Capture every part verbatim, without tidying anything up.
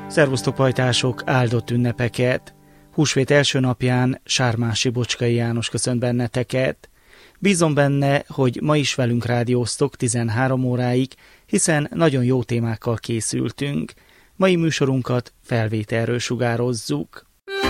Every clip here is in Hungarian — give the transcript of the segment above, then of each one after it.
Szervusztok pajtások, áldott ünnepeket! Húsvét első napján Sármási Bocskai János köszönt benneteket. Bízom benne, hogy ma is velünk rádióztok tizenhárom óráig, hiszen nagyon jó témákkal készültünk. Mai műsorunkat felvételről sugározzuk.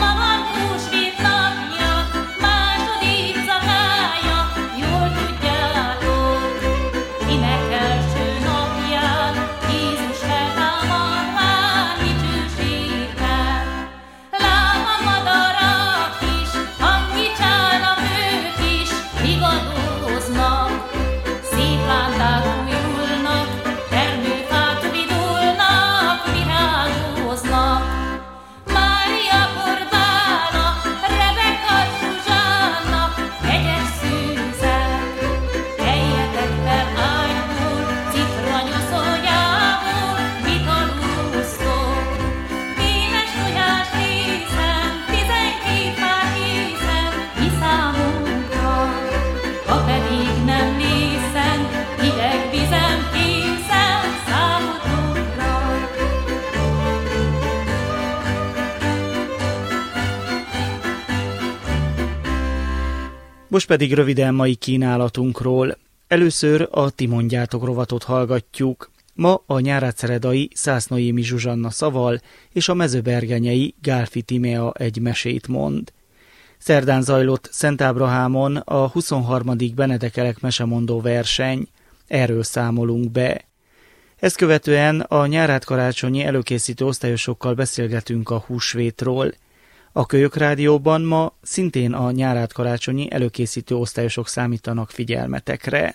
Most pedig röviden mai kínálatunkról. Először a Ti mondjátok rovatot hallgatjuk. Ma a nyárád-szeredai Szász Noémi Zsuzsanna szaval és a mezőbergenyei Gálfi Tímea egy mesét mond. Szerdán zajlott Szent Ábrahámon a huszonharmadik Benedekelek mesemondó verseny. Erről számolunk be. Ezt követően a nyárád-karácsonyi előkészítő osztályosokkal beszélgetünk a húsvétról. A Kölyök Rádióban ma szintén a nyárád-karácsonyi előkészítő osztályosok számítanak figyelmetekre.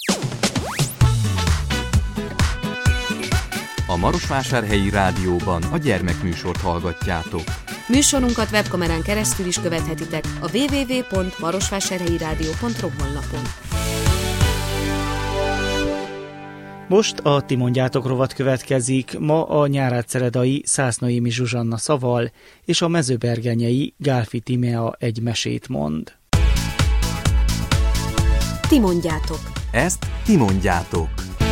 A Marosvásárhelyi Rádióban a gyermekműsort hallgatjátok. Műsorunkat webkamerán keresztül is követhetitek a double-u double-u double-u pont marosvásárhelyirádió pont ro honlapon. Most a Ti mondjátok rovat következik, ma a nyárád-szeredai Szász Noémi Zsuzsanna szaval és a mezőbergenyei Gálfi Tímea egy mesét mond. Ti mondjátok. Ezt ti mondjátok.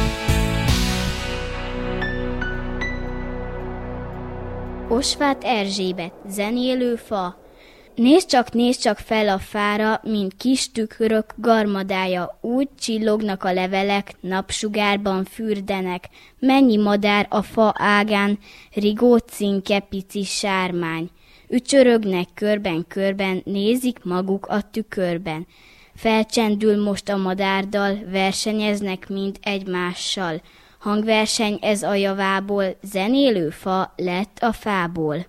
Osváth Erzsébet, zenélő fa. Nézd csak, nézd csak fel a fára, mint kis tükrök garmadája, úgy csillognak a levelek, napsugárban fürdenek. Mennyi madár a fa ágán, rigó cinke pici sármány. Ücsörögnek körben-körben, nézik maguk a tükörben. Felcsendül most a madárdal, versenyeznek mind egymással. Hangverseny ez a javából, zenélő fa lett a fából.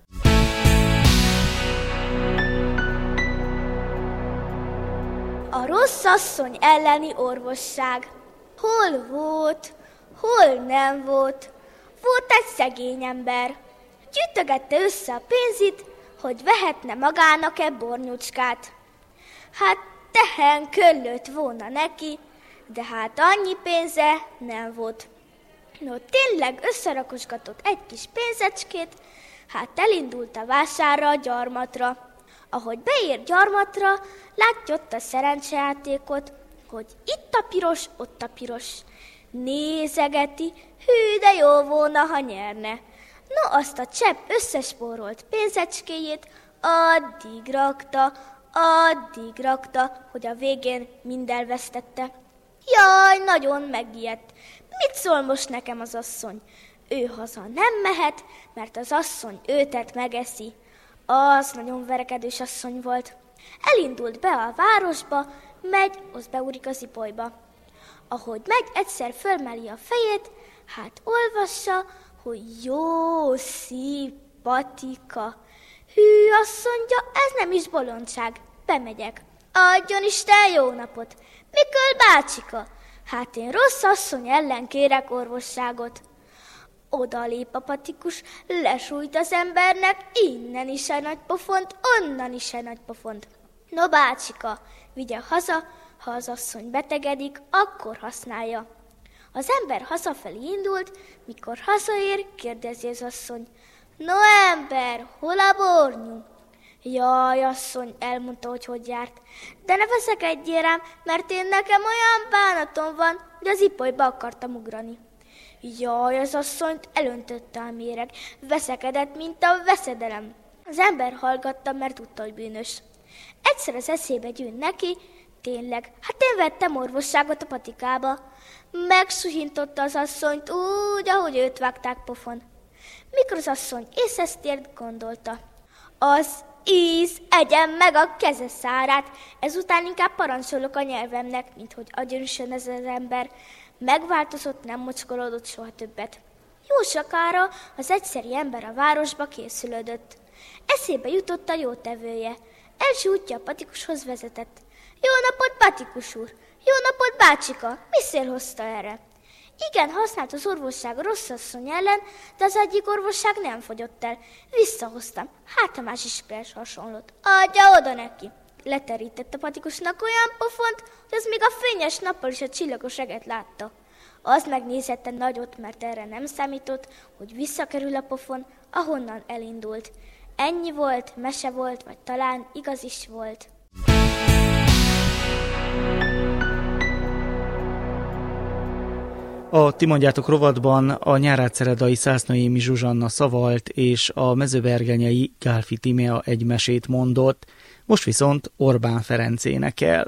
A rossz asszony elleni orvosság. Hol volt, hol nem volt? Volt egy szegény ember. Gyűjtögette össze a pénzit, hogy vehetne magának-e bornyucskát. Hát tehen köllött volna neki, de hát annyi pénze nem volt. No, tényleg összerakosgatott egy kis pénzecskét, hát elindult a vásárra a gyarmatra. Ahogy beér gyarmatra, látja ott a szerencsejátékot, hogy itt a piros, ott a piros. Nézegeti, hű, de jó volna, ha nyerne. No, azt a csepp összespórolt pénzecskéjét addig rakta, addig rakta, hogy a végén mind elvesztette. Jaj, nagyon megijedt. Mit szól most nekem az asszony? Ő haza nem mehet, mert az asszony őtet megeszi. Az nagyon verekedős asszony volt. Elindult be a városba, megy, az beúrik az ipolyba. Ahogy megy, egyszer fölmeli a fejét, hát olvassa, hogy jó szimpatika. Hű, azt mondja, ez nem is bolondság. Bemegyek. Adjon Isten jó napot. Mikor bácsika? Hát én rossz asszony ellen kérek orvosságot. Oda lép a patikus, lesújt az embernek, innen is egy nagy pofont, onnan is egy nagy pofont. No bácsika, vigye haza, ha az asszony betegedik, akkor használja. Az ember hazafelé indult, mikor hazaér, kérdezi az asszony. No ember, hol a bornyú? Jaj, asszony, elmondta, hogy hogy járt. De ne veszekedjél rám, mert én nekem olyan bánatom van, hogy az ipolyba akartam ugrani. Jaj, az asszonyt elöntötte a méreg, veszekedett, mint a veszedelem. Az ember hallgatta, mert tudta, hogy bűnös. Egyszer az eszébe gyűnt neki, tényleg, hát én vettem orvosságot a patikába. Megsuhintotta az asszonyt úgy, ahogy őt vágták pofon. Mikor az asszony észhez tért, gondolta. Az íz, egyen meg a keze szárát, ezután inkább parancsolok a nyelvemnek, mint hogy agyonüssön ez az ember. Megváltozott, nem mocskolódott soha többet. Jó sokára az egyszeri ember a városba készülődött. Eszébe jutott a jótevője. Első útja a patikushoz vezetett. Jó napot, patikus úr! Jó napot, bácsika! Mi szél hozta erre? Igen, használt az orvosság a rossz asszony ellen, de az egyik orvosság nem fogyott el. Visszahoztam. Hát a más ismerős hasonlót. Adja oda neki! Leterített a patikusnak olyan pofont, hogy az még a fényes nappal is a csillagos eget látta. Az megnézette nagyot, mert erre nem számított, hogy visszakerül a pofon, ahonnan elindult. Ennyi volt, mese volt, vagy talán igaz is volt. A Ti mondjátok rovatban a nyárátszeredai Szász Noémi Zsuzsanna szavalt, és a mezőbergenyei Gálfi Tímea egy mesét mondott, most viszont Orbán Ferenc énekel.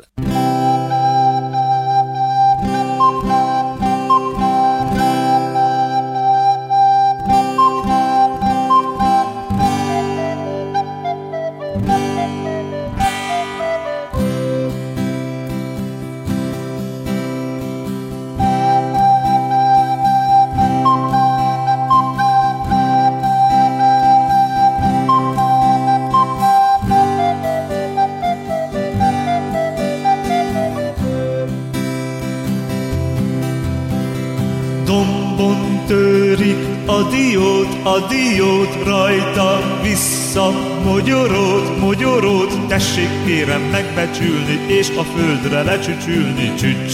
Dombon törik a diót, a diót, rajta vissza mogyorod, mogyorod, tessék kérem megbecsülni, és a földre lecsücsülni, csücs.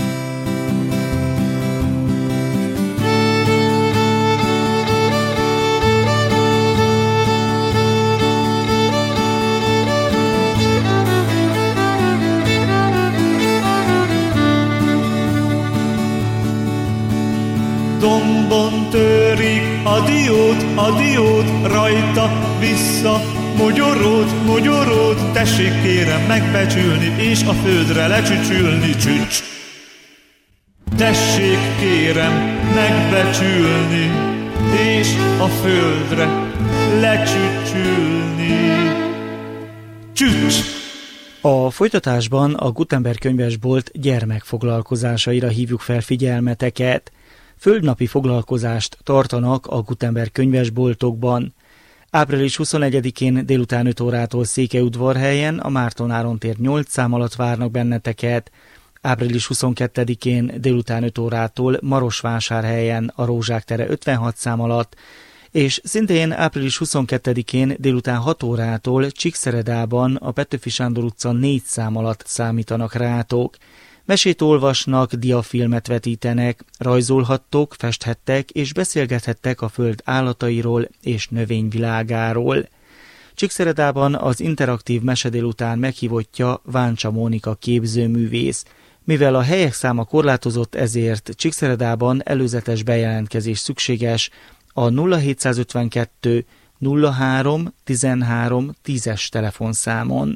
Dombon törik a diót, a diót, rajta vissza mogyorod, mogyorod, tessék kérem megbecsülni, és a földre lecsücsülni, csücs. Tessék kérem megbecsülni, és a földre lecsücsülni, csücs. A folytatásban a Gutenberg könyvesbolt gyermekfoglalkozásaira hívjuk fel figyelmeteket. Földnapi foglalkozást tartanak a Gutenberg könyvesboltokban. április huszonegyedikén délután öt órától Székelyudvarhelyen a Márton Áron tér nyolc szám alatt várnak benneteket, április huszonkettedikén délután öt órától Marosvásárhelyen a Rózsák tere ötvenhat szám alatt, és szintén április huszonkettedikén délután hat órától Csíkszeredában a Petőfi Sándor utca négy szám alatt számítanak rátok. Mesét olvasnak, diafilmet vetítenek, rajzolhattok, festhettek és beszélgethettek a föld állatairól és növényvilágáról. Csíkszeredában az interaktív mese délután meghívottja Váncsa Mónika képzőművész. Mivel a helyek száma korlátozott, ezért Csíkszeredában előzetes bejelentkezés szükséges a nulla hétszázötvenkettő nulla három tizenhárom tízes telefonszámon.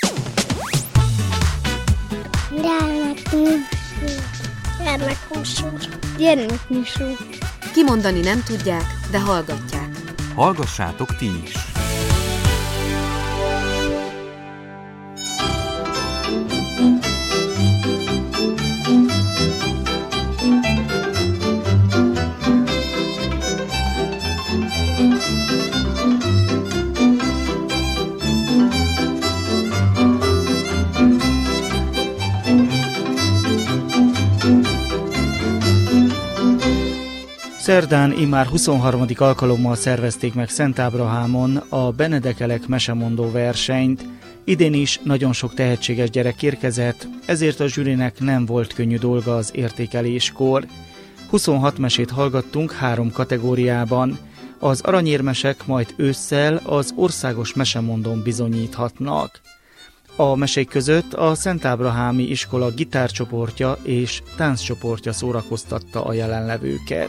Gyermekműsor. Gyermekműsor. Kimondani nem tudják, de hallgatják. Hallgassátok ti is! Szerdán immár huszonharmadik alkalommal szervezték meg Szent Ábrahámon a Benedekelek mesemondó versenyt. Idén is nagyon sok tehetséges gyerek érkezett, ezért a zsűrinek nem volt könnyű dolga az értékeléskor. huszonhat mesét hallgattunk három kategóriában. Az aranyérmesek majd ősszel az országos mesemondón bizonyíthatnak. A mesék között a Szent Ábrahámi iskola gitárcsoportja és tánccsoportja szórakoztatta a jelenlevőket.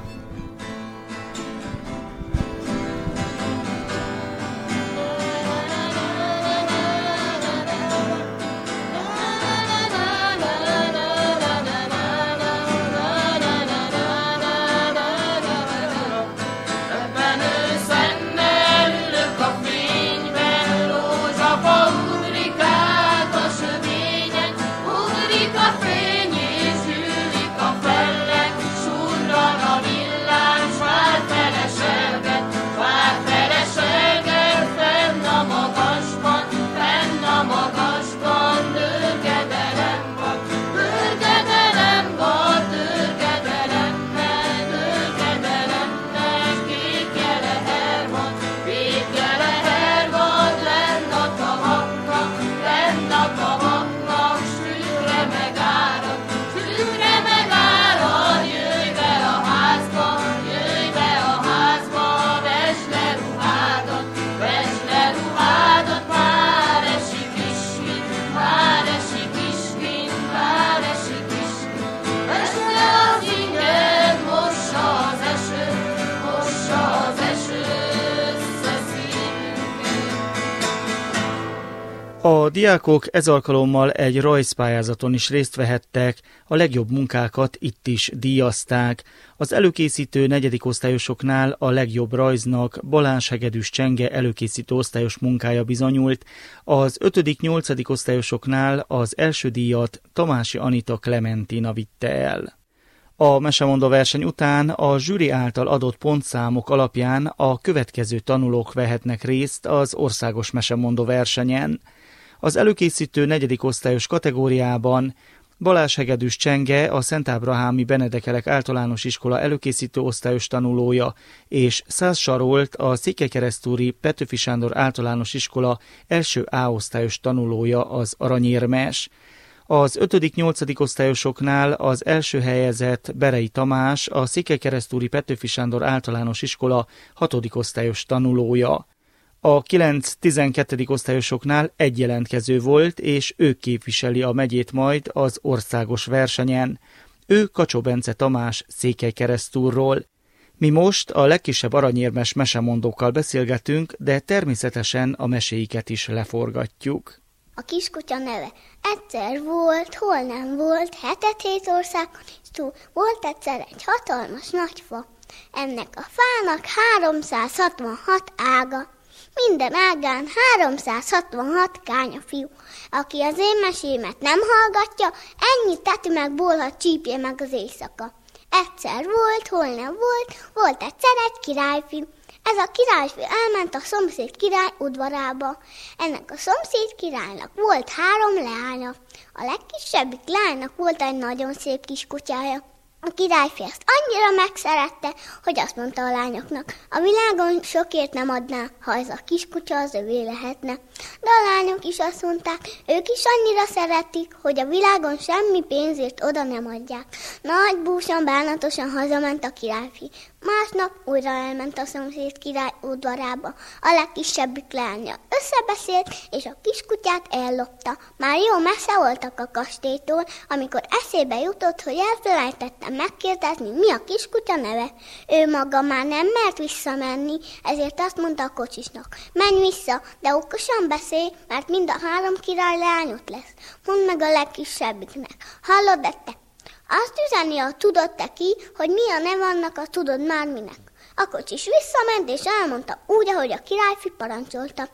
A diákok ez alkalommal egy rajzpályázaton is részt vehettek, a legjobb munkákat itt is díjazták. Az előkészítő negyedik osztályosoknál a legjobb rajznak Balázs Hegedűs Csenge előkészítő osztályos munkája bizonyult, az ötödik-nyolcadik osztályosoknál az első díjat Tamási Anita Klementina vitte el. A mesemondó verseny után a zsűri által adott pontszámok alapján a következő tanulók vehetnek részt az országos mesemondó versenyen. Az előkészítő negyedik osztályos kategóriában Balázs Hegedűs Csenge, a Szent Ábrahámi Benedekelek Általános Iskola előkészítő osztályos tanulója, és Szász Sarolt, a Székelykeresztúri Petőfi Sándor Általános Iskola első A osztályos tanulója az aranyérmes. Az ötödik-nyolcadik osztályosoknál az első helyezett Berei Tamás, a Székelykeresztúri Petőfi Sándor Általános Iskola hatodik osztályos tanulója. A kilenc-tizenkettedik osztályosoknál egy jelentkező volt, és ő képviseli a megyét majd az országos versenyen. Ő Kacsó Bence Tamás Székelykeresztúrról. Mi most a legkisebb aranyérmes mesemondókkal beszélgetünk, de természetesen a meséiket is leforgatjuk. A kiskutya neve. Egyszer volt, hol nem volt, hetet hét országon is túl. Volt egyszer egy hatalmas nagy fa. Ennek a fának háromszázhatvanhat ága. Minden ágán háromszázhatvanhat kányafiú. Aki az én mesémet nem hallgatja, ennyit teti meg bolhat, csípje meg az éjszaka. Egyszer volt, hol nem volt, volt egyszer egy királyfiú. Ez a királyfi elment a szomszéd király udvarába. Ennek a szomszéd királynak volt három leánya. A legkisebbik leánynak volt egy nagyon szép kis kutyája. A királyfi ezt annyira megszerette, hogy azt mondta a lányoknak, a világon sokért nem adná, ha ez a kiskutya az övé lehetne. De a lányok is azt mondták, ők is annyira szeretik, hogy a világon semmi pénzért oda nem adják. Nagy búsan, bánatosan hazament a királyfi. Másnap újra elment a szomszéd király udvarába. A legkisebbik leánya összebeszélt, és a kiskutyát ellopta. Már jó messze voltak a kastélytól, amikor eszébe jutott, hogy elfelejtettem megkérdezni, mi a kiskutya neve. Ő maga már nem mert visszamenni, ezért azt mondta a kocsisnak, menj vissza, de okosan beszélj, mert mind a három király leányot lesz. Mondd meg a legkisebbiknek. Hallod-e te? Azt üzeni a tudod te ki, hogy mi a neve annak a tudod már minek. A kocsis visszament és elmondta úgy, ahogy a királyfi parancsolta.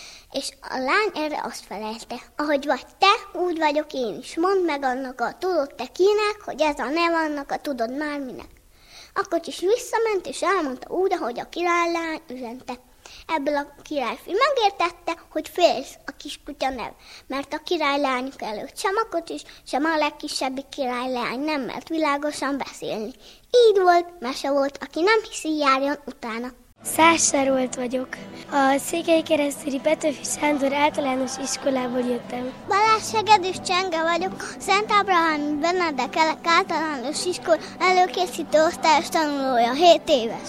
És a lány erre azt felelte, ahogy vagy te, úgy vagyok én is. Mondd meg annak a tudod te kinek, hogy ez a neve annak a tudod már minek. A kocsis visszament és elmondta úgy, ahogy a királylány üzente. Ebből a királyfi megértette, hogy félsz a kiskutya nev, mert a királylányuk előtt sem a kocsis, sem a legkisebbik királylány nem mert világosan beszélni. Így volt, mese volt, aki nem hiszi, járjon utána. Szász Sarolt vagyok. A Székelykeresztúri Petőfi Sándor Általános Iskolából jöttem. Balázs Hegedűs Csenge vagyok, Szent Ábrahámi Benedekelek Általános Iskola előkészítő osztályos tanulója, hét éves.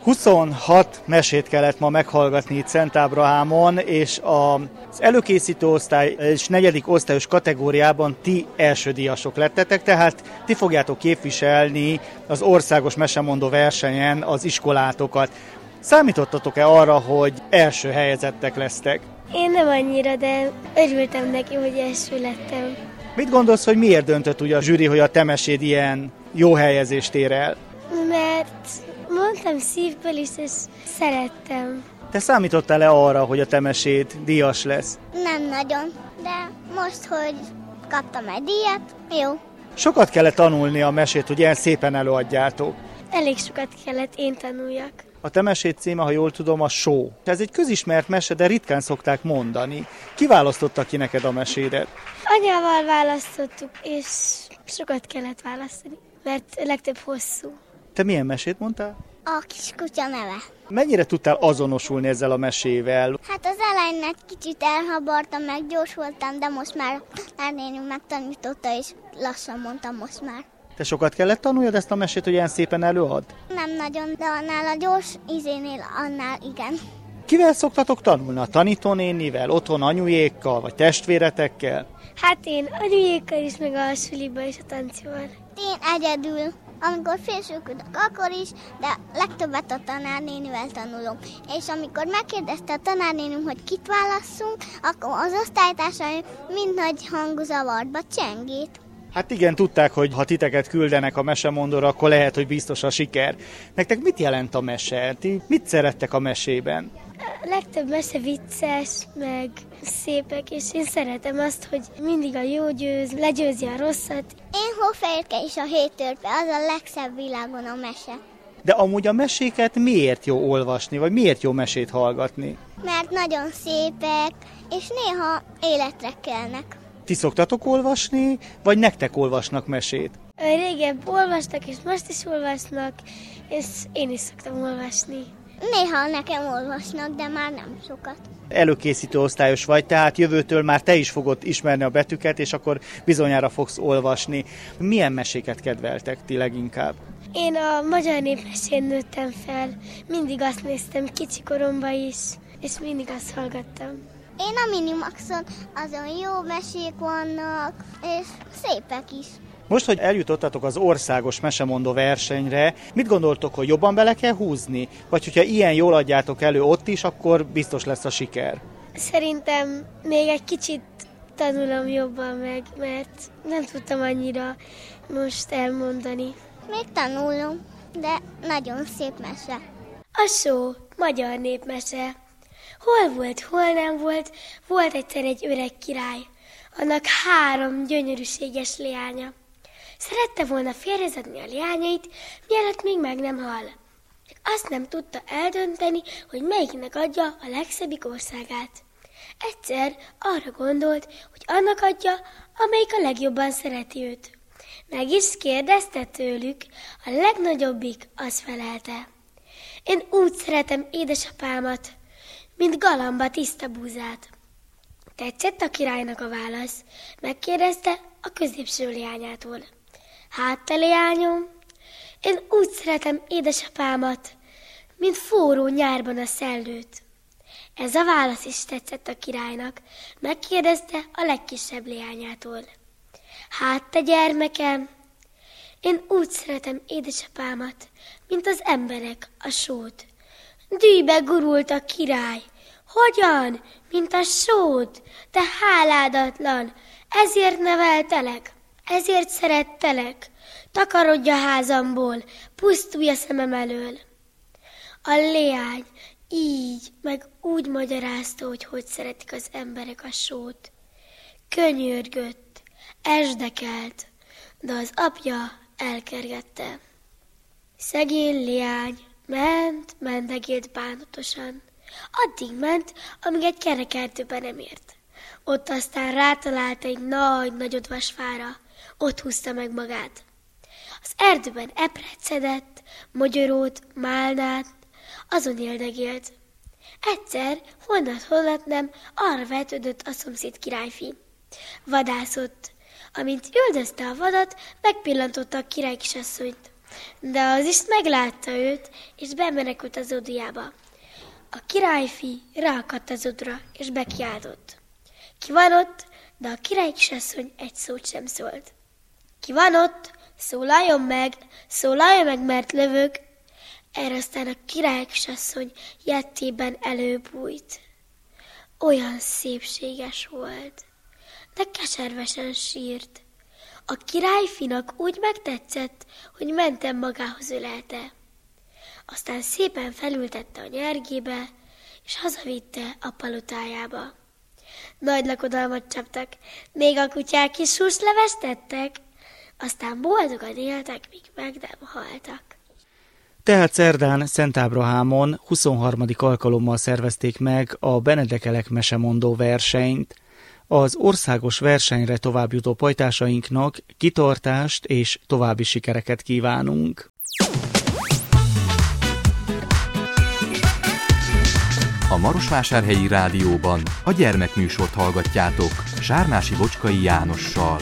huszonhat mesét kellett ma meghallgatni itt Szent Ábrahámon, és az előkészítő osztály és negyedik osztályos kategóriában ti elsődíjasok lettetek, tehát ti fogjátok képviselni az országos mesemondó versenyen az iskolátokat. Számítottatok-e arra, hogy első helyezettek lesztek? Én nem annyira, de örültem neki, hogy első lettem. Mit gondolsz, hogy miért döntött úgy a zsűri, hogy a te meséd ilyen jó helyezést ér el? Mert mondtam szívből is, és szerettem. Te számítottál-e arra, hogy a te meséd díjas lesz? Nem nagyon, de most, hogy kaptam egy díjat, jó. Sokat kellett tanulni a mesét, hogy ilyen szépen előadjátok. Elég sokat kellett én tanuljak. A te meséd címe, ha jól tudom, a Só. Ez egy közismert mese, de ritkán szokták mondani. Ki választotta ki neked a mesédet? Anyával választottuk, és sokat kellett választani, mert legtöbb hosszú. Te milyen mesét mondtál? A kiskutya neve. Mennyire tudtál azonosulni ezzel a mesével? Hát az elején egy kicsit elhabartam, meg gyors voltam, de most már tanárnénünk megtanította, és lassan mondtam most már. Te sokat kellett tanuljad ezt a mesét, hogy ilyen szépen előad? Nem nagyon, de annál a gyors izénél annál igen. Kivel szoktatok tanulni? A tanítónénivel, otthon anyujékkal, vagy testvéretekkel? Hát én anyujékkal is, meg a suliba és a tancival. Én egyedül, amikor félsőködök, akkor is, de legtöbbet a tanárnénivel tanulom. És amikor megkérdezte a tanárnénünk, hogy kit válasszunk, akkor az osztálytársaim mind nagy hangú zavarba csengét. Hát igen, tudták, hogy ha titeket küldenek a mesemondóra, akkor lehet, hogy biztos a siker. Nektek mit jelent a mese? Ti mit szerettek a mesében? A legtöbb mese vicces, meg szépek, és én szeretem azt, hogy mindig a jó győz, legyőzi a rosszat. Én Hófehérke és a hét törpe, az a legszebb világon a mese. De amúgy a meséket miért jó olvasni, vagy miért jó mesét hallgatni? Mert nagyon szépek, és néha életre kelnek. Ti szoktatok olvasni, vagy nektek olvasnak mesét? Régebb olvastak, és most is olvasnak, és én is szoktam olvasni. Néha nekem olvasnak, de már nem sokat. Előkészítő osztályos vagy, tehát jövőtől már te is fogod ismerni a betűket, és akkor bizonyára fogsz olvasni. Milyen meséket kedveltek ti leginkább? Én a magyar népmesén nőttem fel, mindig azt néztem kicsikoromban is, és mindig azt hallgattam. Én a Minimaxon azon jó mesék vannak, és szépek is. Most, hogy eljutottatok az országos mesemondó versenyre, mit gondoltok, hogy jobban bele kell húzni? Vagy hogyha ilyen jól adjátok elő ott is, akkor biztos lesz a siker? Szerintem még egy kicsit tanulom jobban meg, mert nem tudtam annyira most elmondani. Még tanulom, de nagyon szép mese. A Só, magyar népmese. Hol volt, hol nem volt, volt egyszer egy öreg király, annak három gyönyörűséges leánya. Szerette volna félrezetni a leányait, mielőtt még meg nem hal. Csak azt nem tudta eldönteni, hogy melyiknek adja a legszebbik országát. Egyszer arra gondolt, hogy annak adja, amelyik a legjobban szereti őt. Meg is kérdezte tőlük, a legnagyobbik az felelte. Én úgy szeretem édesapámat, mint galamba tiszta búzát. Tetszett a királynak a válasz, megkérdezte a középső leányától. Hát te leányom, én úgy szeretem édesapámat, mint forró nyárban a szellőt. Ez a válasz is tetszett a királynak, megkérdezte a legkisebb leányától. Hát te gyermekem, én úgy szeretem édesapámat, mint az emberek a sót. Dűjbe gurult a király. Hogyan? Mint a sót, te háládatlan, ezért neveltelek, ezért szerettelek. Takarodj a házamból, pusztulj a szemem elől. A leány így, meg úgy magyarázta, hogy hogy szeretik az emberek a sót. Könyörgött, esdekelt, de az apja elkergette. Szegény leány ment, mentegélt bánatosan. Addig ment, amíg egy kerekertőben nem ért. Ott aztán rátalált egy nagy, nagy odvasfára, ott húzta meg magát. Az erdőben epret szedett, mogyorót, málnát, azon éldegélt. Egyszer, honnan-honnan nem, arra vetődött a szomszéd királyfi. Vadászott. Amint üldözte a vadat, megpillantotta a király kisasszonyt. de az is meglátta őt, és bemenekült az udjába. A királyfi ráakadt az udra, és bekiáltott. Ki van ott? De a király kisasszony egy szót sem szólt. Ki van ott? Szólaljon meg, szólaljon meg, mert lövök. Erre aztán a király kisasszony jettében előbújt. Olyan szépséges volt, de keservesen sírt. A királyfinak úgy megtetszett, hogy mentem magához ölelte. Aztán szépen felültette a nyergébe, és hazavitte a palotájába. Nagy lakodalmat csaptak, még a kutyák is húslevest tettek, aztán boldogan éltek, míg meg nem haltak. Tehát szerdán Szent Ábrahámon huszonharmadik alkalommal szervezték meg a Benedekelek mesemondó versenyt. Az országos versenyre továbbjutó pajtásainknak kitartást és további sikereket kívánunk. A Marosvásárhelyi Rádióban a gyermekműsort hallgatjátok Sármási Bocskai Jánossal.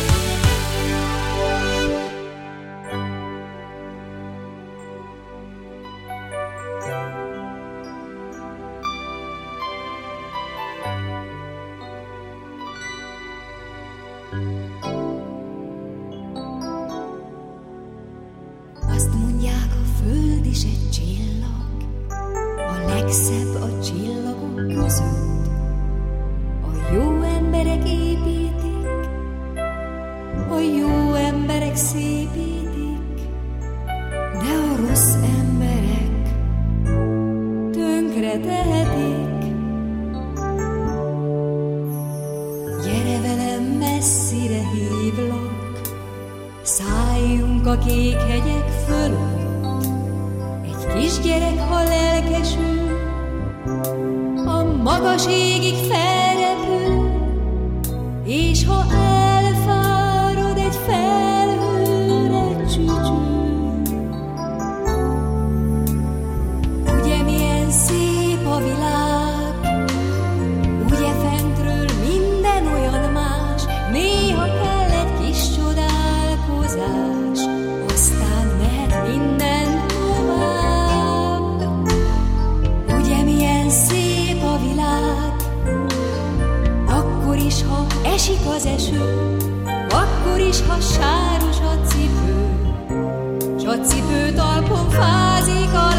Azt mondják, a föld is egy csillag, a legszebb a csillagok között. A jó emberek építik, a jó emberek szépítik, de a rossz emberek tönkre tehetik. Gyere velem, messzire hívlak, szálljunk a kék hegyek fölött. Egy kisgyerek, ha lelkesül, a magas égig felrepül, és ha elfárad, egy felhőre csücsül. Ugye milyen szép a világ, ugye fentről minden olyan más, néha kell egy kis csodálkozás, aztán mehet minden tovább. Ugye milyen szép a világ, akkor is, ha esik az eső, akkor is, ha sáros a cipő, s a cipő talpon fázik a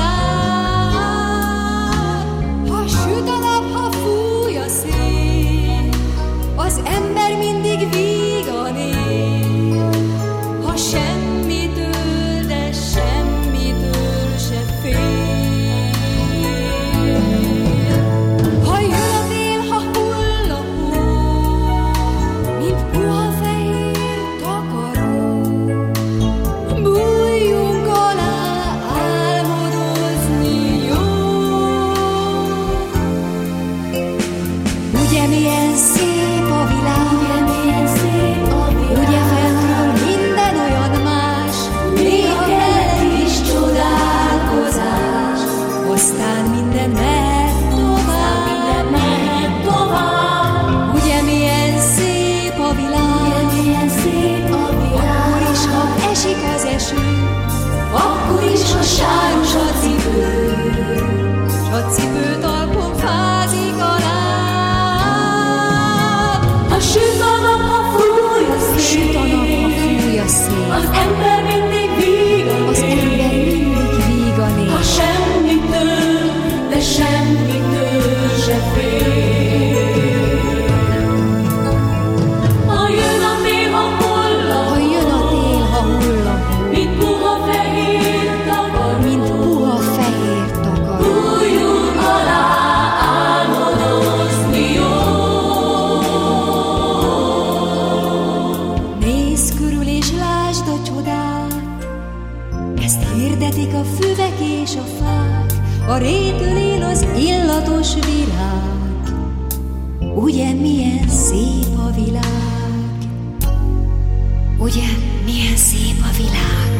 láb. Ha süt a nap, ha fúj a szél, az ember mindig vígan él. Ha semmitől, de semmitől se fél. Ha jön a tél, ha hull a hó, mint puha fehér takaró, bújjunk alá, álmodozni jó. Ugye milyen szép a világ, ugye fentről minden olyan más, néha kell egy kis csodálkozás, aztán minden mehet tovább. Ugye milyen szép a világ, akkor is, ha esik az eső, akkor is, ha sáros a cipő, s a cipő talpon fázik a láb. Ha süt a nap, ha fúj a szél, süt a nap, ha fúj a szél, az ember mindig vígan az él, ember mindig vígan él. Ha semmitől, de semmitől se fél. Ha jön a tél, ha hull a hó, ha jön a tél, ha hull a hó, mint puha fehér takar, mint puha fehér takar, bújjunk alá, álmodozni jó. Nézz körül és lásd a csodát, ezt hirdetik a füvek és a fák, a rétől az illatos virág. Ugye milyen szép a világ, ugye milyen szép a világ.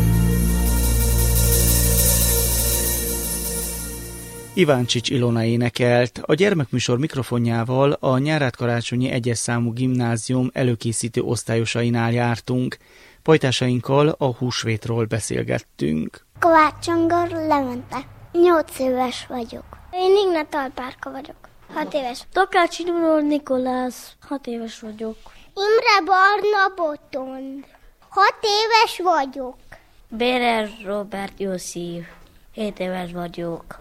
Iváncsics Ilona énekelt. A gyermekműsor mikrofonjával a Nyárádkarácsonyi egyes számú gimnázium előkészítő osztályosainál jártunk. Pajtásainkkal a húsvétról beszélgettünk. Kovács Csongor lementek. Nyolc éves vagyok. Én Ignat Alpárka vagyok. Hat éves. Takács Imre Nikolász. Hat éves vagyok. Imre Barna Botond. Hat éves vagyok. Bérer Robert József. Hét éves vagyok.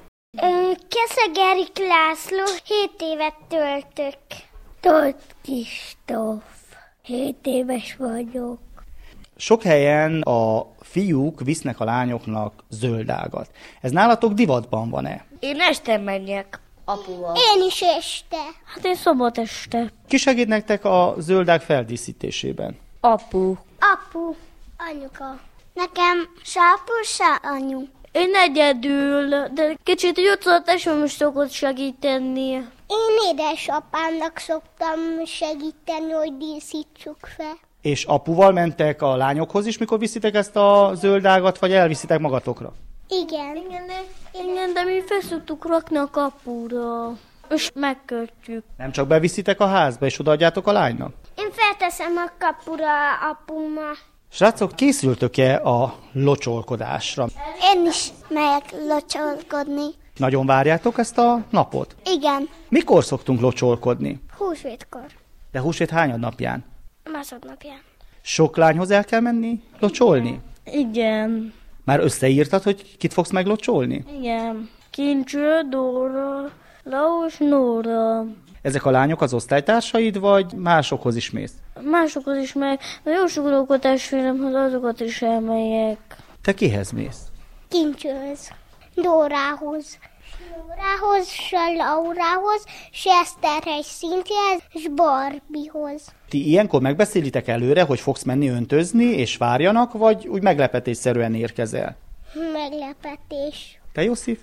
Keszeg Erik László. Hét évet töltök. Tóth Kristóf. Hét éves vagyok. Sok helyen a fiúk visznek a lányoknak zöldágat. Ez nálatok divatban van-e? Én este megyek apuval. Én is este. Hát én szombat este. Ki segít nektek a zöldág feldíszítésében? Apu. Apu. Anyuka. Nekem se apu, se anyu. Én egyedül, de kicsit Jocsa tesóm is szokott segíteni. Én édesapámnak szoktam segíteni, hogy díszítsuk fel. És apuval mentek a lányokhoz is, mikor viszitek ezt a zöldágat, vagy elviszitek magatokra? Igen. Igen, de, igen, de mi fel szoktuk rakni a kapura, és megkötjük. Nem csak beviszitek a házba, és odaadjátok a lánynak? Én felteszem a kapura apummal. Srácok, készültök-e a locsolkodásra? Én is megyek locsolkodni. Nagyon várjátok ezt a napot? Igen. Mikor szoktunk locsolkodni? Húsvétkor. De húsvét hányad napján? Másodnapján. Sok lányhoz el kell menni locsolni? Igen. Már összeírtad, hogy kit fogsz meglocsolni? Igen. Kincső, Dóra, Laos, Nóra. Ezek a lányok az osztálytársaid, vagy másokhoz is mész? Másokhoz is meg, de jó sok alkotásfélemhez azokat is elmegyek. Te kihez mész? Kincsőhöz. Dórához. Dórához, se Laurához, se Eszterhegy Szintihez, és Barbihoz. Ti ilyenkor megbeszélitek előre, hogy fogsz menni öntözni, és várjanak, vagy úgy meglepetésszerűen érkezel? Meglepetés. Te, József?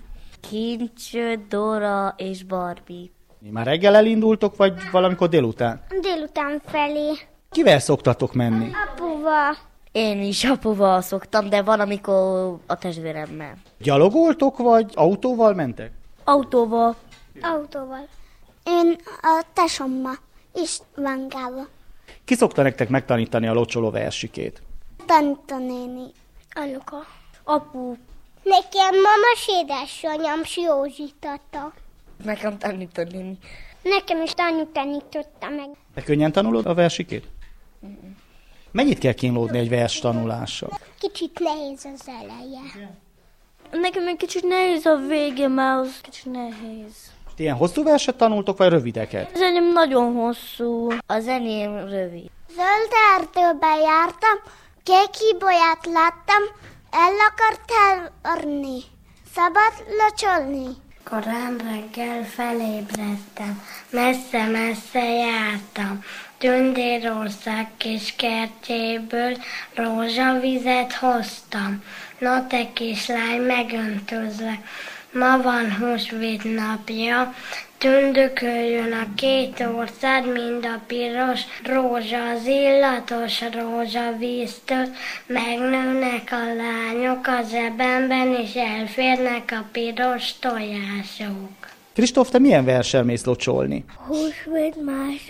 Kincső, Dóra és Barbie. Már reggel elindultok, vagy valamikor délután? Délután felé. Kivel szoktatok menni? Apuval. Én is apuval szoktam, de van, amikor a testvéremmel. Gyalogoltok, vagy autóval mentek? Autóval. Autóval. Én a tesommal is Vangába. Ki szokta nektek megtanítani a locsoló versikét? Tanítanéni. Anyuka. Apu. Nekem mamas édesanyám Józsitata. Nekem tanítani. Nekem is anyu tanította meg. Te könnyen tanulod a versikét? Mm-mm. Mennyit kell kínlódni egy vers tanulással? Kicsit nehéz az eleje. Nekem egy kicsit nehéz a vége, mert az kicsit nehéz. Ti ilyen hosszú verset tanultok, vagy rövideket? Az enyém nagyon hosszú. Az enyém rövid. Zöld erdőben jártam, kék ibolyát láttam, el akart elvarni. Szabad locsolni. Korán reggel felébredtem, messze-messze jártam. Tündérország kis kertjéből rózsavizet hoztam. No te kislány, megöntözve, ma van húsvét napja, tündököljön a két ország, mind a piros rózsa, az illatos rózsavíztől, megnőnek a lányok a zsebemben, és elférnek a piros tojások. Kristóf, te milyen verssel mész locsolni? Húsvét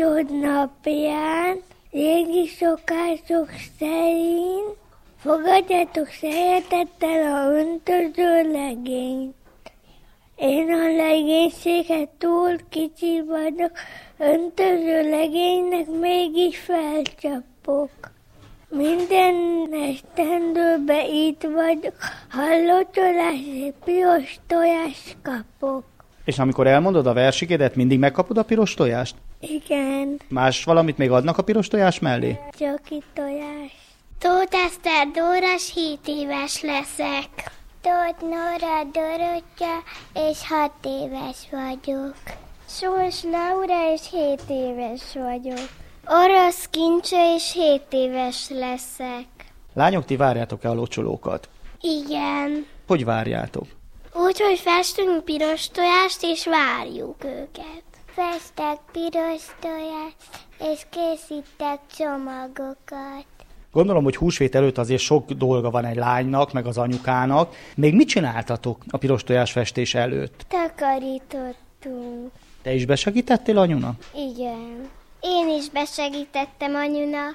másodnapján, régi szokások szerint, fogadjátok szeretettel a öntöző legényt. Én a legénységet túl kicsi vagyok, öntöző legénynek mégis felcsapok. Minden esztendőben itt vagyok, hallotolás, piros tojás kapok. És amikor elmondod a versikédet, mindig megkapod a piros tojást? Igen. Más valamit még adnak a piros tojás mellé? Csoki tojás. Tóth Eszter Dórás, hét éves leszek. Tóth Nóra Dorottya, és hat éves vagyok. Sós Laura, és hét éves vagyok. Orosz Kincső, és hét éves leszek. Lányok, ti várjátok-e a locsolókat? Igen. Hogy várjátok? Úgy, hogy festünk piros tojást, és várjuk őket. Festek piros tojást, és készítek csomagokat. Gondolom, hogy húsvét előtt azért sok dolga van egy lánynak, meg az anyukának. Még mit csináltatok a piros tojás festés előtt? Takarítottunk. Te is besegítettél anyunak? Igen. Én is besegítettem anyunak.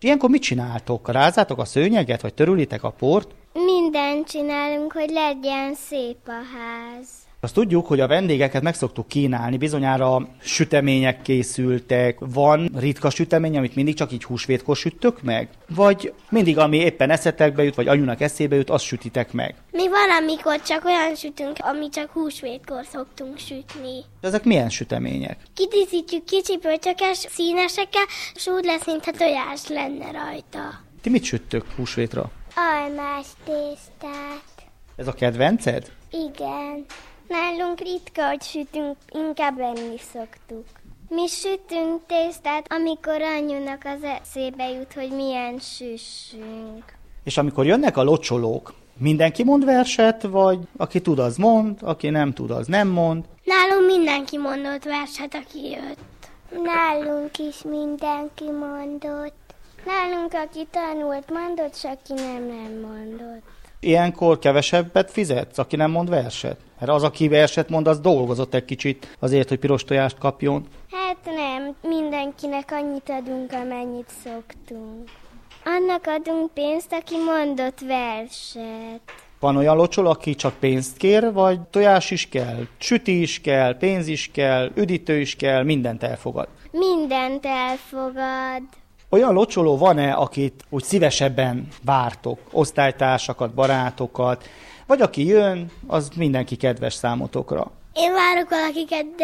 Ilyenkor mit csináltok? Rázátok a szőnyeget, vagy törülitek a port? Mindent csinálunk, hogy legyen szép a ház. Azt tudjuk, hogy a vendégeket meg szoktuk kínálni, bizonyára sütemények készültek, van ritka sütemény, amit mindig csak így húsvétkor süttök meg? Vagy mindig, ami éppen eszetekbe jut, vagy anyunak eszébe jut, azt sütitek meg? Mi valamikor csak olyan sütünk, ami csak húsvétkor szoktunk sütni. Ezek milyen sütemények? Kidíszítjük kicsi pöcsökes színesekkel, és úgy lesz, mintha tojás lenne rajta. Ti mit süttök húsvétra? Almás tésztát. Ez a kedvenced? Igen. Nálunk ritka, hogy sütünk, inkább enni szoktuk. Mi sütünk tésztát, amikor anyunak az eszébe jut, hogy milyen süssünk. És amikor jönnek a locsolók, mindenki mond verset, vagy aki tud, az mond, aki nem tud, az nem mond? Nálunk mindenki mondott verset, aki jött. Nálunk is mindenki mondott. Nálunk, aki tanult, mondott, és aki nem, nem mondott. Ilyenkor kevesebbet fizetsz, aki nem mond verset? Mert az, aki verset mond, az dolgozott egy kicsit azért, hogy piros tojást kapjon. Hát nem, mindenkinek annyit adunk, amennyit szoktunk. Annak adunk pénzt, aki mondott verset. Van olyan locsoló, aki csak pénzt kér, vagy tojás is kell, süti is kell, pénz is kell, üdítő is kell, mindent elfogad? Mindent elfogad. Olyan locsoló van-e, akit úgy szívesebben vártok? Osztálytársakat, barátokat, vagy aki jön, az mindenki kedves számotokra? Én várok valakiket, de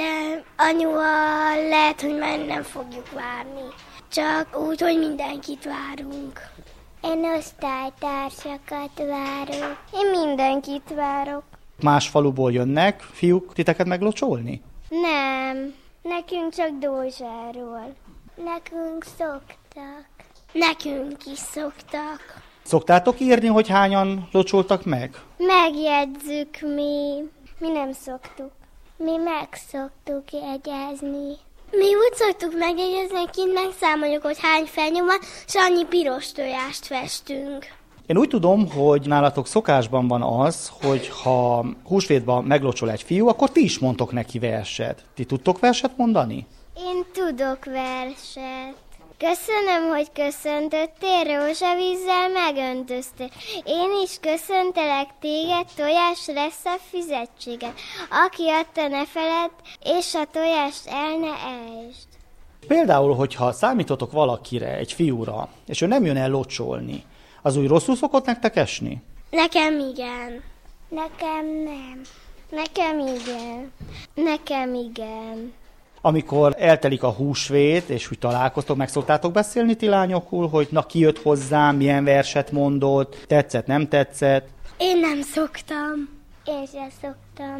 anyuval lehet, hogy már nem fogjuk várni. Csak úgy, hogy mindenkit várunk. Én osztálytársakat várok. Én mindenkit várok. Más faluból jönnek fiúk titeket meglocsolni? Nem, nekünk csak Dózsáról. Nekünk szoktak. Nekünk is szoktak. Szoktátok írni, hogy hányan locsoltak meg? Megjegyzzük mi. Mi nem szoktuk. Mi meg szoktuk jegyezni. Mi úgy szoktuk megjegyezni, hogy kint megszámoljuk, hogy hány fenyő van, és annyi piros tojást festünk. Én úgy tudom, hogy nálatok szokásban van az, hogy ha húsvétban meglocsol egy fiú, akkor ti is mondtok neki verset. Ti tudtok verset mondani? Én tudok verset. Köszönöm, hogy köszöntöttél, rózsavízzel megöntöztél. Én is köszöntelek téged, tojás lesz a fizetséged. Aki adta, ne feledd, és a tojást el ne ejtsd. Például, hogyha számítotok valakire, egy fiúra, és ő nem jön el locsolni, az úgy rosszul szokott nektek esni? Nekem igen. Nekem nem. Nekem igen. Nekem igen. Amikor eltelik a húsvét, és úgy találkoztok, meg szoktátok beszélni ti lányokul, hogy na ki jött hozzám, milyen verset mondott, tetszett, nem tetszett? Én nem szoktam. Én sem szoktam.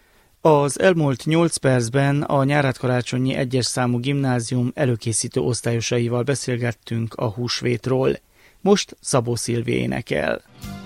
Az elmúlt nyolc percben a Nyárádkarácsonyi egyes számú gimnázium előkészítő osztályosaival beszélgettünk a húsvétról. Most Szabó Szilvi énekel.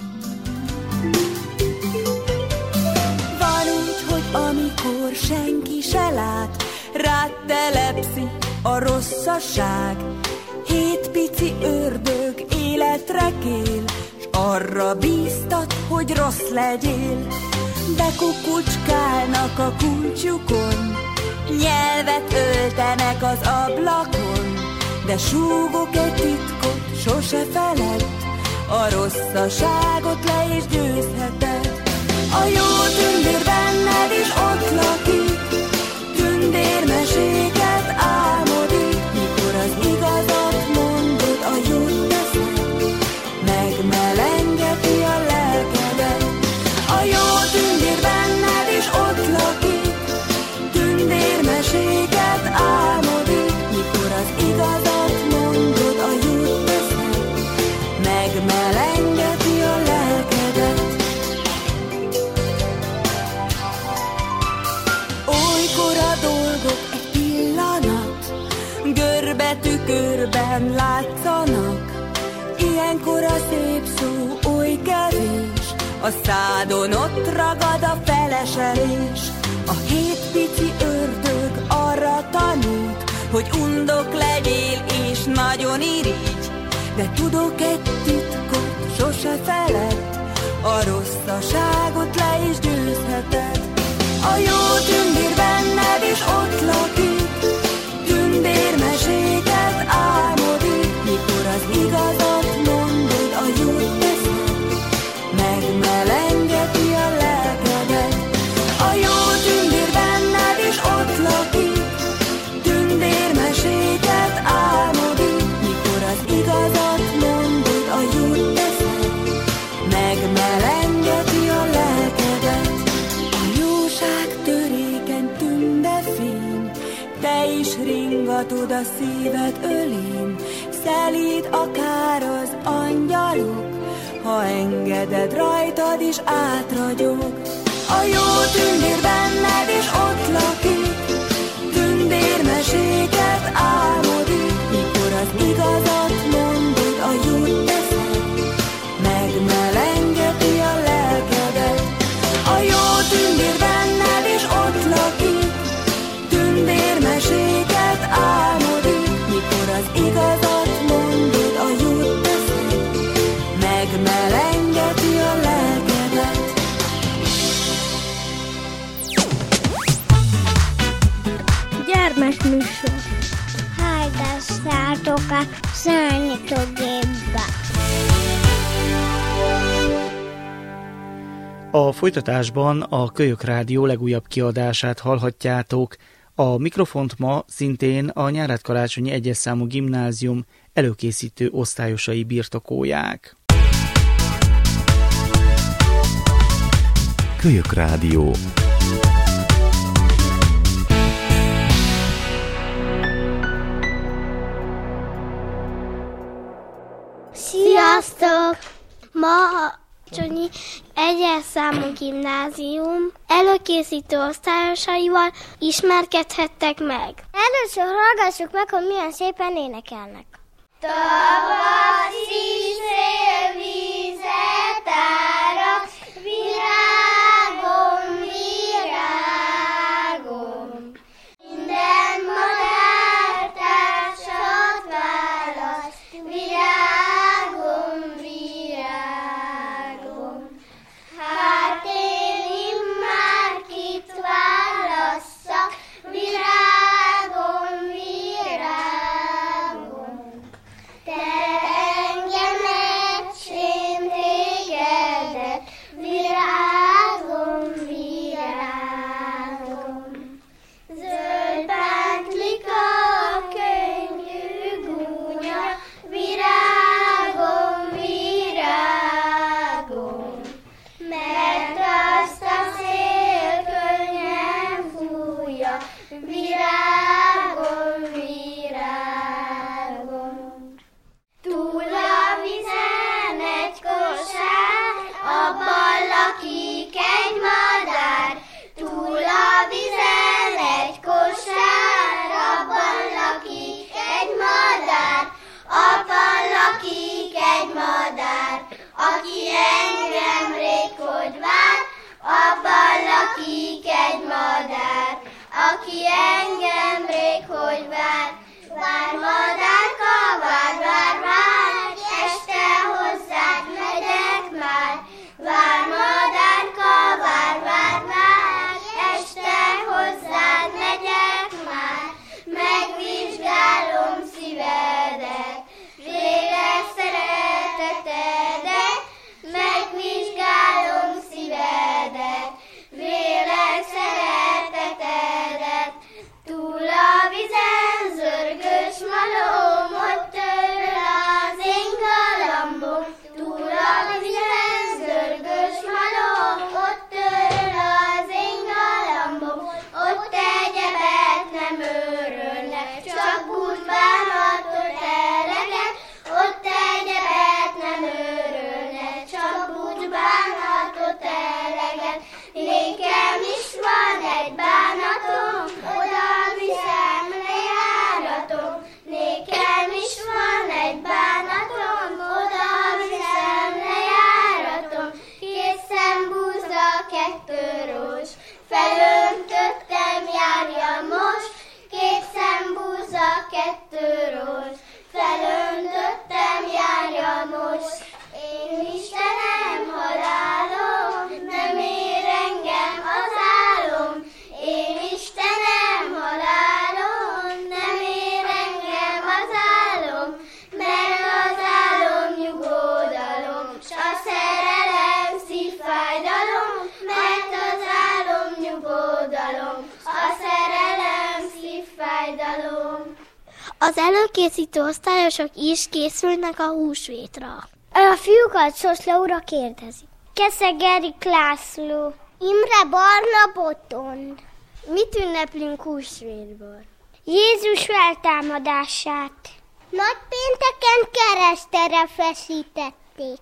Van úgy, hogy amikor senki se lát, rád telepszik a rosszaság. Hét pici ördög életre kél, s arra bíztat, hogy rossz legyél. Bekukucskálnak a kulcsukon, nyelvet öltenek az ablakon, de súgok egy titkot, sose feled, a rosszaságot le is győzheted. A jó tündér benned is ott lakik, tündérmeséket álmodik, mikor az igazat mondod, a jót teszed, megmelengeti a lelkedet. A jó tündér benned is ott lakik, tündérmeséket álmodik, mikor az igazat mondod, a jót teszed, megmelengeti a lelkedet. Olykor a dolgok egy pillanat, görbetükörben látszanak, ilyenkor a szép szó oly kevés, a szádon ott ragad a feleselés. A hét pici ördög arra tanít, hogy undok legyél és nagyon irigy, de tudok egy titkot, sose feledd, a rosszaságot le is győzheted. A jó tündér benned is ott lakik, tündérmeséket álmodik, mikor az ringatod a szíved ölén, szelíd akár az angyalok, ha engeded, rajtad is átragyog. A jó tündér benned is ott lakik, tündérmeséket álmodik, mikor az igazat mondod, a jót teszed, megmelengeti a lelkedet. A jó tündér benned is ott lakik, tündérmeséket álmodik, mikor az igazat mondod, a jót teszed, megmelengeti a lelkedet. Gyermekműsor. Hallgassátok a Számítógépbe. A folytatásban a Kölyök Rádió legújabb kiadását hallhatjátok. A mikrofont ma szintén a Nyárádkarácsonyi egyes számú gimnázium előkészítő osztályosai birtokolják. Kölyök Rádió. Sziasztok! Ma a Csonyi egyes számú gimnázium előkészítő osztályosaival ismerkedhettek meg. Először hallgassuk meg, hogy milyen szépen énekelnek. Tavaszi szél vizet árad, virágom, virágom. Minden madár társat választ, virágom, virágom. Hát én immár kit válasszak, virágom, virágom. Te engemet, én tégedet, virágom, virágom. Zöld pántlika, könnyű gúnya, virágom, virágom. Mert azt a szél könnyen fújja, virágom, virágom. Túl a vizen egy kosár, abban lakik egy madár. Túl a vizen egy kosár, abban lakik egy madár. Abban lakik egy madár, aki engem rég hogy vár. Abban lakik egy madár, aki engem rég hogy vár. Vár madárka, vár, vár, vár, este hozzád megyek már. Vár madárka, vár, vár, vár, este hozzád megyek már. Megvizsgálom szívedet, véres szeretetedet. Megvizsgálom szívedet, véres szeretetedet. Túl a vizen zörgős malom, ott töröl az én galambom. Túl a vizen zörgős malom, ott töröl az én galambom. Ott egyebet nem őrölnek, csak búcsbánatot eleget. Ott egyebet nem őrölnek, csak búcsbánatot eleget. Nékem is van egy bánatom, oda viszem lejáratom. Nékem is van egy bánatom, oda viszem lejáratom. Két szembúza, kettő rózs, felöntöttem járja most. Két szembúza, kettő rózs, felöntöttem járja most. Én Istenem halálom, nem ér engem az álom. Én Istenem halálom, nem ér engem az álom. Mert az álom nyugodalom, s a szerelem szívfájdalom. Mert az álom nyugodalom, a szerelem szívfájdalom. Az előkészítő osztályosok is készülnek a húsvétra. A fiúkat Sos Laura kérdezi. Keszeg Erik László. Imre Barna Botond. Mit ünneplünk húsvétkor? Jézus feltámadását. Nagypénteken keresztre feszítették.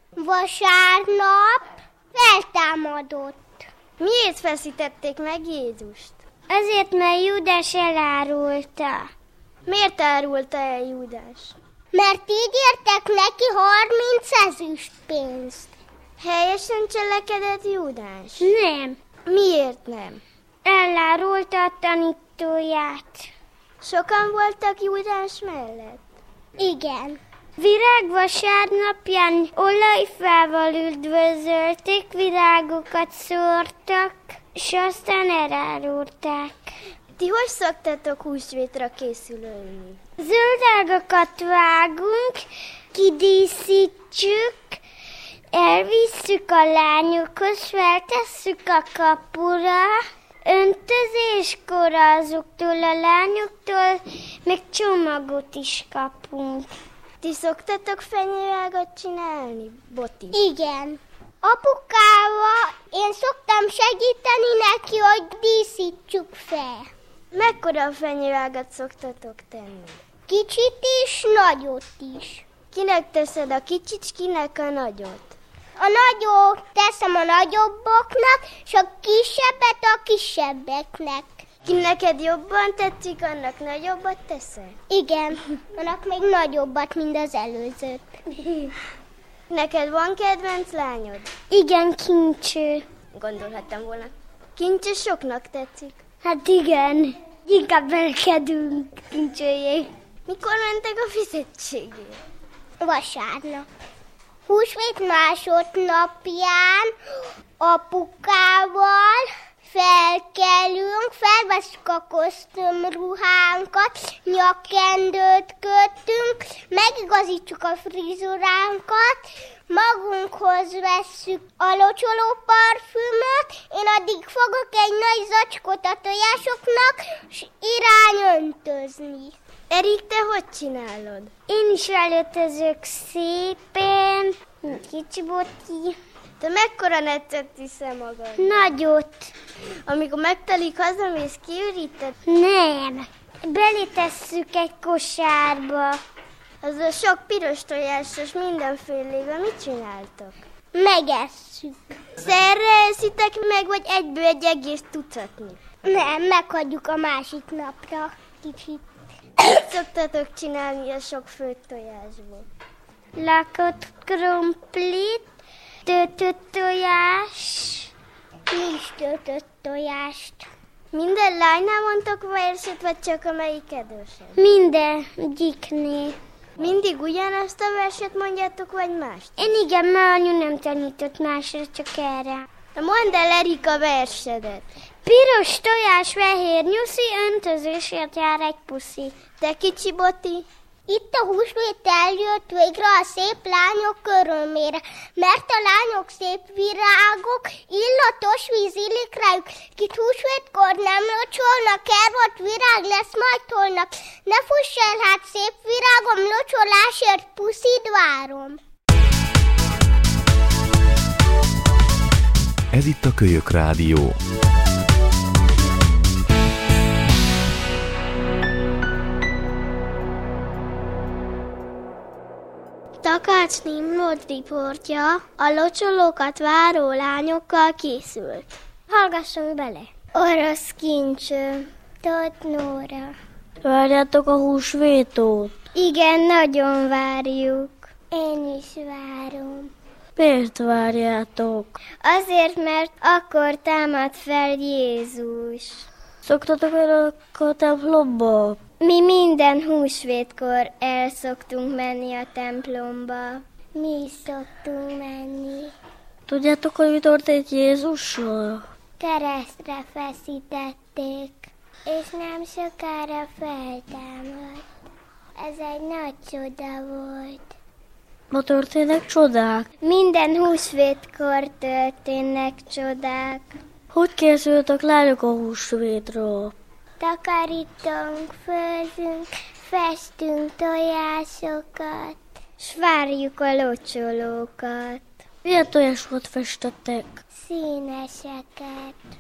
Vasárnap feltámadott. Miért feszítették meg Jézust? Azért, mert Júdás elárulta. Miért árulta el Júdás? Mert ígértek neki harminc ezüst pénzt. Helyesen cselekedett Júdás? Nem. Miért nem? Elárulta a tanítóját. Sokan voltak Júdás mellett? Igen. Virágvasárnapján olajfával üdvözölték, virágokat szórtak, és aztán elárulták. Ti hogy szoktatok húsvétra készülni? Zöldágakat vágunk, kidíszítjük, elvisszük a lányokhoz, feltesszük a kapura, öntözéskor azoktól a lányoktól meg csomagot is kapunk. Ti szoktatok fenyőágat csinálni, Boti? Igen. Apukával én szoktam segíteni neki, hogy díszítsük fel. Mekkora fenyőágat szoktatok tenni? Kicsit is, nagyot is. Kinek teszed a kicsit, kinek a nagyot? A nagyot teszem a nagyobboknak, és a kisebbet a kisebbeknek. Ki neked jobban tetszik, annak nagyobbat teszel? Igen, annak még nagyobbat, mint az előzőt. Neked van kedvenc lányod? Igen, Kincső. Gondolhattam volna. Kincső soknak tetszik. Hát igen, inkább belkedünk Kincsőjé. Mikor mentek a fizetségért? Vasárnap. Húsvét másodnapján apukával felkelünk, felveszünk a kosztümruhánkat, nyakkendőt kötünk, megigazítjuk a frizuránkat, magunkhoz vesszük a locsoló parfümöt, én addig fogok egy nagy zacskót a tojásoknak, és irány öntözni. Erik, te hogy csinálod? Én is előtözök szépen, kicsi Boti. Te mekkora neccet viszel magad? Nagyot. Amikor megtelik, hazamész, kiüríted? Nem. Belétesszük egy kosárba. Az a sok piros tojásos mindenfélével mit csináltok? Megesszük. Szerre eszitek meg, vagy egyből egy egész tucatnyi? Nem, meghagyjuk a másik napra kicsit. Mit szoktatok csinálni a sok főtt tojásból? Lakott krumplit, töltött tojás, nincs töltött tojást. Minden lánynál mondtok verset, vagy csak amelyik kedvesen? Mindegyiknél. Mindig ugyanazt a verset mondjátok, vagy mást? Én igen, mert anyu nem tanított másra, csak erre. Mondd el, Erika, versedet. Piros tojás, fehér nyuszi, öntözésért jár egy puszi. Te kicsi Boti? Itt a húsvét eljött végre a szép lányok örömére, mert a lányok szép virágok, illatos víz illik rájuk, kit húsvétkor nem locsolnak, kervat virág lesz majd holnap. Ne fuss el, hát szép virágom, locsolásért puszid várom. Ez itt a Kölyök Rádió. Takács Nimrod riportja a locsolókat váró lányokkal készült. Hallgassunk bele! Orosz Kincső, Tóth Nóra. Várjátok a húsvétot? Igen, nagyon várjuk. Én is várom. Miért várjátok? Azért, mert akkor támad fel Jézus. Szoktatok el a templomba? Mi minden húsvétkor el szoktunk menni a templomba. Mi is szoktunk menni. Tudjátok, hogy mi történt Jézussal? Keresztre feszítették, és nem sokára feltámadt. Ez egy nagy csoda volt. Ma történnek csodák? Minden húsvétkor történnek csodák. Hogy készültek lányok a húsvétra? Takarítunk, főzünk, festünk tojásokat, s várjuk a locsolókat. Milyen tojásot festettek? Színeseket.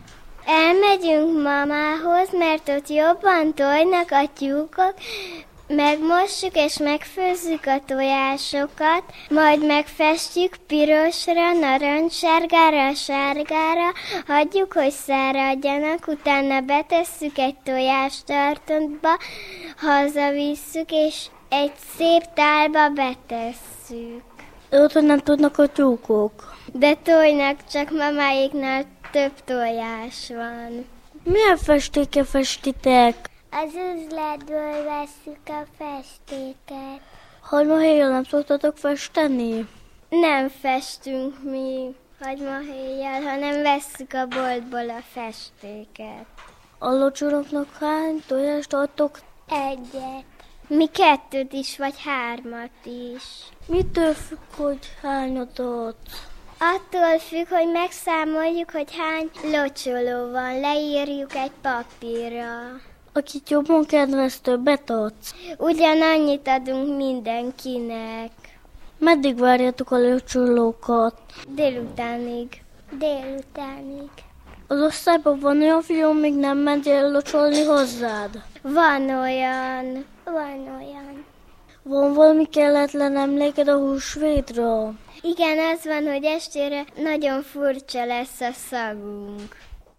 Elmegyünk mamához, mert ott jobban tojnak a tyúkok, megmossuk és megfőzzük a tojásokat, majd megfestjük pirosra, narancssárgára, sárgára, hagyjuk, hogy száradjanak, utána betesszük egy tojástartóba, hazavisszük, és egy szép tálba betesszük. Otthon nem tudnak a tyúkok. De tojnak, csak mamáiknál több tojás van. Milyen festékkel festitek? Az üzletből vesszük a festéket. Hagymahéjjel nem szoktatok festeni? Nem festünk mi hagymahéjjel, hanem vesszük a boltból a festéket. A locsoroknak hány tojást adtok? Egyet. Mi kettőt is, vagy hármat is. Mitől függ, hogy hányat adsz? Attól függ, hogy megszámoljuk, hogy hány locsoló van, leírjuk egy papírra. Akit jobban kedvez, többet adsz? Ugyanannyit adunk mindenkinek. Meddig várjátok a locsolókat? Délutánig. Délutánig. Az osztályban van olyan fiú, még nem mentél locsolni hozzád? Van olyan. Van olyan. Van valami kelletlen emléked a húsvétra? Igen, az van, hogy estére nagyon furcsa lesz a szagunk.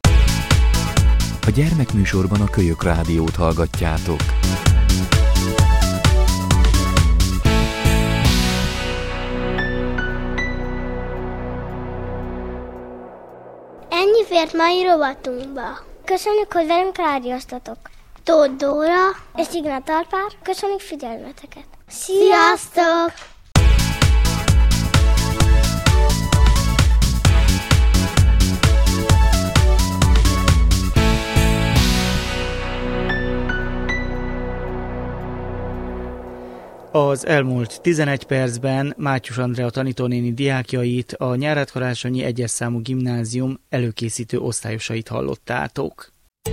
A gyermekműsorban a Kölyök Rádiót hallgatjátok. Ennyi fért mai rovatunkba. Köszönjük, hogy velünk rádióztatok. Tóth Dóra és Ignát Alpár, köszönjük figyelmeteket. Sziasztok! Az elmúlt tizenegy percben Mátyus Andrea tanítónéni diákjait, a Nyárádkarácsonyi egyes számú gimnázium előkészítő osztályosait hallottátok.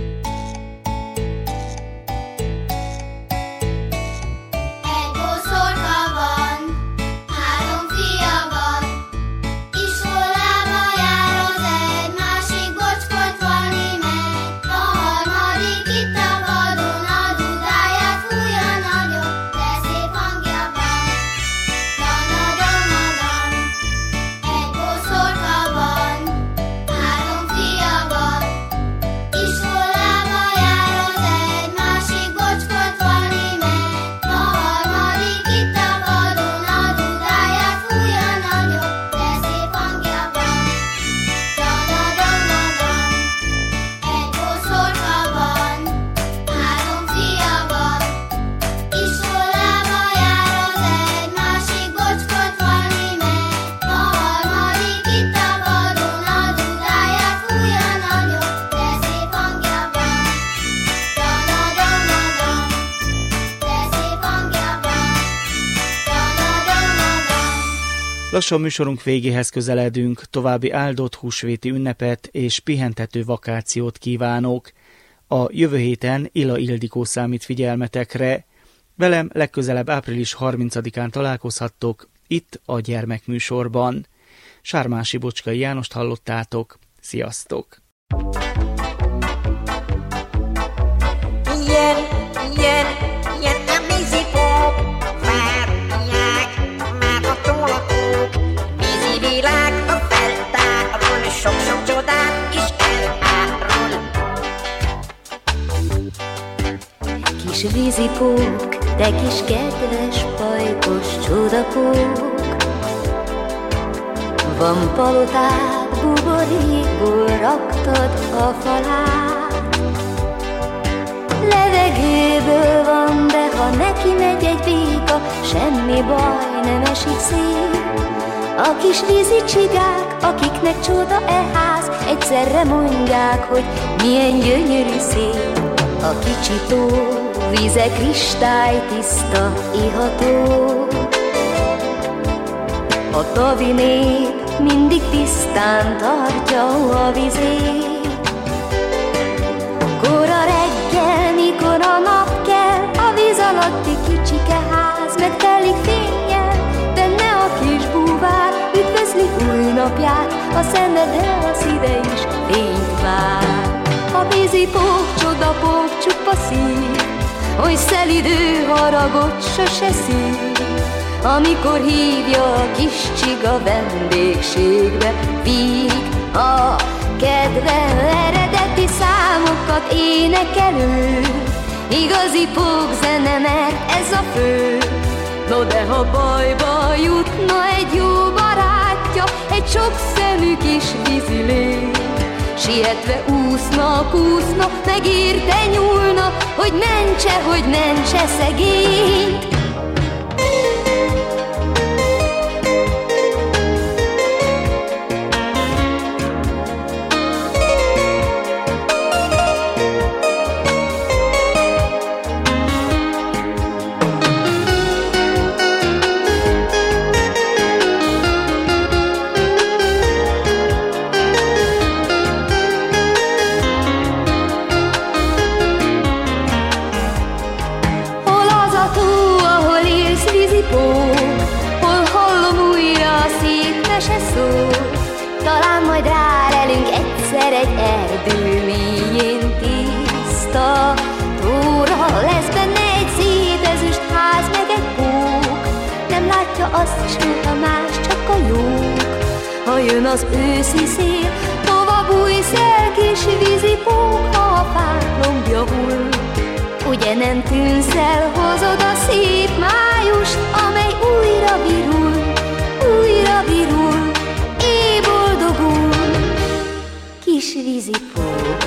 Lassan műsorunk végéhez közeledünk, további áldott húsvéti ünnepet és pihentető vakációt kívánok. A jövő héten Illa Ildikó számít figyelmetekre. Velem legközelebb április harmincadikán találkozhattok itt a gyermekműsorban. Sármási Bocskai Jánost hallottátok. Sziasztok! Ilyen, ilyen, ilyen nem vízipop, várják már a tolakók. Vízi világ a feltárul, sok-sok csodát is elárul. Kis vízipók, te kis kedves, pajkos csodapók. Van palotád, buborékból raktad a falát. Levegőből van, de ha neki megy egy béka, semmi baj, nem esik szét. A kis vízi csigák, akiknek csoda e ház, egyszerre mondják, hogy milyen gyönyörű szép. A kicsi tó víze kristálytiszta, iható. A tavi nép mindig tisztán tartja a vizét. Kora reggel, mikor a nap kell, a víz alatti kicsike ház megtelik fénnyel. Benne a kis búvár üdvözli új napját, a szemed el a szíve is fényt vár. vízipók, csodapók, csupa szív, oly szelidő haragot sose szív. Amikor hívja a kis csiga vendégségbe, víg a kedve, eredeti számokat énekelő. Igazi pókzene, mert ez a fő. No de ha bajba jutna egy jó barátja, egy sok szemű kis vízilény, sietve úszna, kúszna, megérte nyúlna, hogy mentse, hogy mentse szegényt. Hol hallom újra a szép mese szó, talán majd rálelünk egyszer egy erdő mélyén tiszta tóra. Lesz benne egy szép ezüst ház, meg egy pók, nem látja azt is, mint a más, csak a jók. Ha jön az őszi szél, hova bújsz el, kis vízipók, ha a fák lombja hull? Ugye nem tűnsz el, hozod a szép májust, amely újra virul, újra virul, éj boldogul. Kis vízipók,